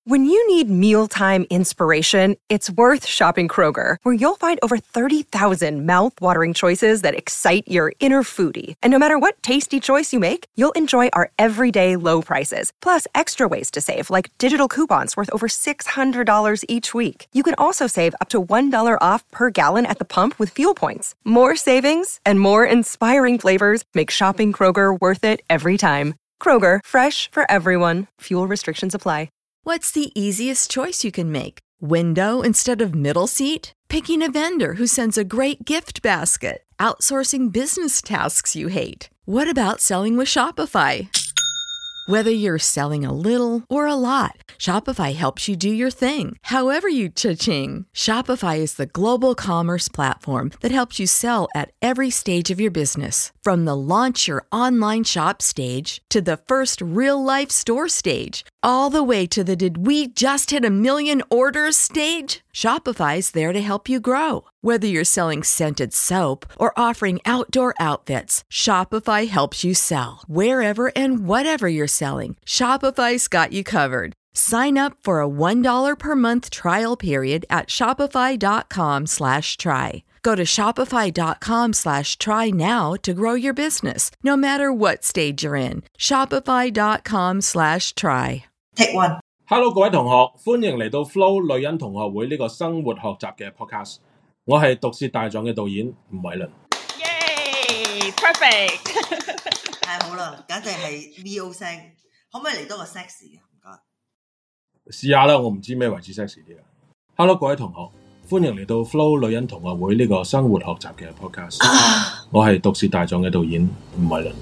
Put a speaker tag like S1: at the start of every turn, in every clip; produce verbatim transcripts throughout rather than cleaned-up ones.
S1: When you need mealtime inspiration, it's worth shopping Kroger, where you'll find over thirty thousand mouth-watering choices that excite your inner foodie. And no matter what tasty choice you make, you'll enjoy our everyday low prices, plus extra ways to save, like digital coupons worth over six hundred dollars each week. You can also save up to one dollar off per gallon at the pump with fuel points. More savings and more inspiring flavors make shopping Kroger worth it every time. Kroger, fresh for everyone. Fuel restrictions apply.
S2: What's the easiest choice you can make? Window instead of middle seat? Picking a vendor who sends a great gift basket? Outsourcing business tasks you hate? What about selling with Shopify? Whether you're selling a little or a lot, Shopify helps you do your thing, however you cha-ching. Shopify is the global commerce platform that helps you sell at every stage of your business. From the launch your online shop stage to the first real-life store stage, all the way to the did we just hit a million orders stage. Shopify's there to help you grow. Whether you're selling scented soap or offering outdoor outfits, Shopify helps you sell. Wherever and whatever you're selling, Shopify's got you covered. Sign up for a one dollar per month trial period at shopify.com slash try. Go to shopify.com slash try now to grow your business, no matter what stage you're in. Shopify.com slash try.
S3: Take one.
S4: Hello 各位同學，歡迎嚟到 Flo 女人同學會呢個生活學習嘅 podcast。我係毒舌大狀嘅導演吳偉倫。
S5: 耶 perfect
S3: 太好啦，簡直係 V O 聲。可唔可以嚟多個 sexy 嘅？唔該。
S4: 試下啦，我唔知咩為之 sexy 啲啊。Hello 各位同學，歡迎嚟到 Flo 女人同學會呢個生活學習嘅 podcast。我係毒舌大狀嘅導演吳偉倫。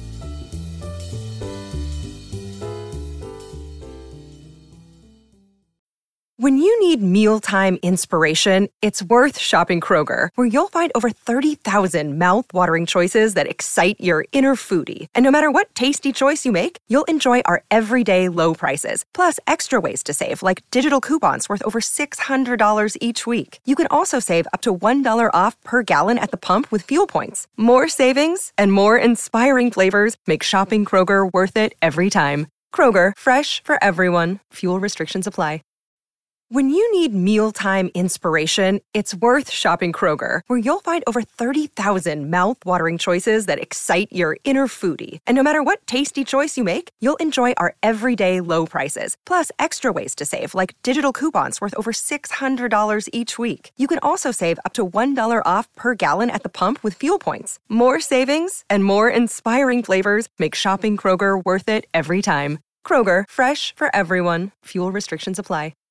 S1: When you need mealtime inspiration, it's worth shopping Kroger, where you'll find over thirty thousand mouth-watering choices that excite your inner foodie. And no matter what tasty choice you make, you'll enjoy our everyday low prices, plus extra ways to save, like digital coupons worth over six hundred dollars each week. You can also save up to one dollar off per gallon at the pump with fuel points. More savings and more inspiring flavors make shopping Kroger worth it every time. Kroger, fresh for everyone. Fuel restrictions apply. When you need mealtime inspiration, it's worth shopping Kroger, where you'll find over thirty thousand mouth-watering choices that excite your inner foodie. And no matter what tasty choice you make, you'll enjoy our everyday low prices, plus extra ways to save, like digital coupons worth over six hundred dollars each week. You can also save up to one dollar off per gallon at the pump with fuel points. More savings and more inspiring flavors make shopping Kroger worth it every time. Kroger, fresh for everyone. Fuel restrictions apply.